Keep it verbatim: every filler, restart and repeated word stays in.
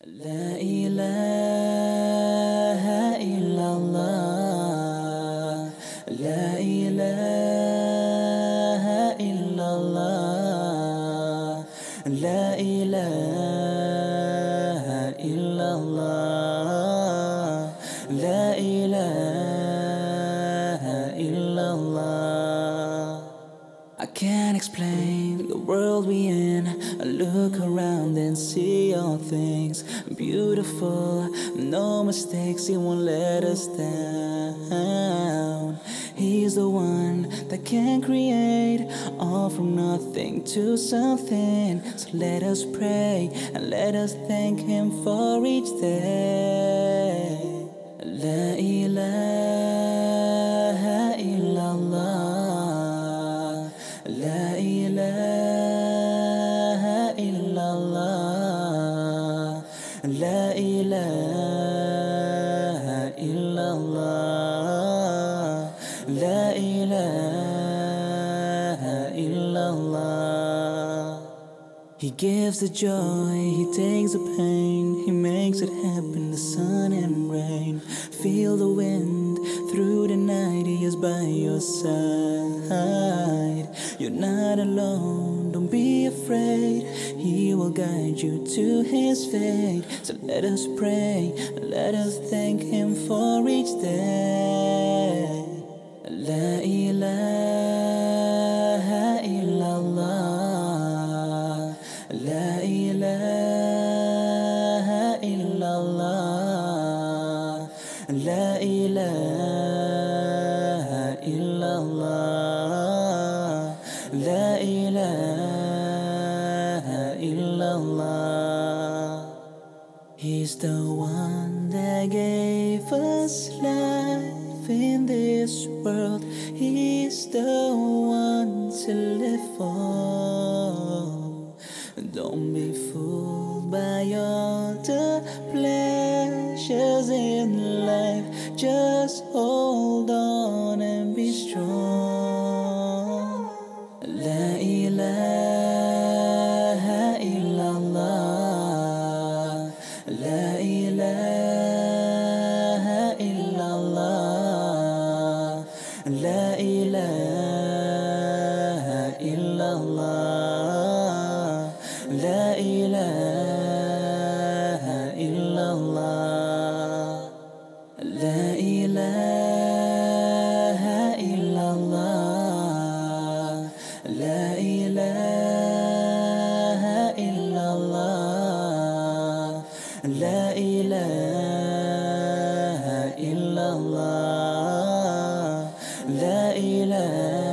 La ilaha illallah. La ilaha illallah. La ilaha illallah. La ilaha illallah. I can't explain the world we in. I look around and see all things beautiful. No mistakes, He won't let us down. He's the one that can create all from nothing to something. So let us pray and let us thank Him for each day. La ilaha illallah. La ilaha illallah. La ilaha illallah. La ilaha illallah. He gives the joy, He takes the pain, He makes it happen, the sun and rain. Feel the wind through the night, He is by your side. You're not alone, don't be afraid. He will guide you to His fate. So let us pray, let us thank Him for each day. La ilaha illallah. La ilaha illallah. La ilaha illallah. La ilaha illallah. He's the one that gave us life in this world. He's the one to live for. Don't be fooled by all the pleasures in life. Just hold on and be strong. La ilaha illallah. La ilaha illallah. La ilaha illallah. La ilaha illallah. La ilaha illallah. La ilaha illallah. La ilaha illallah. La ilaha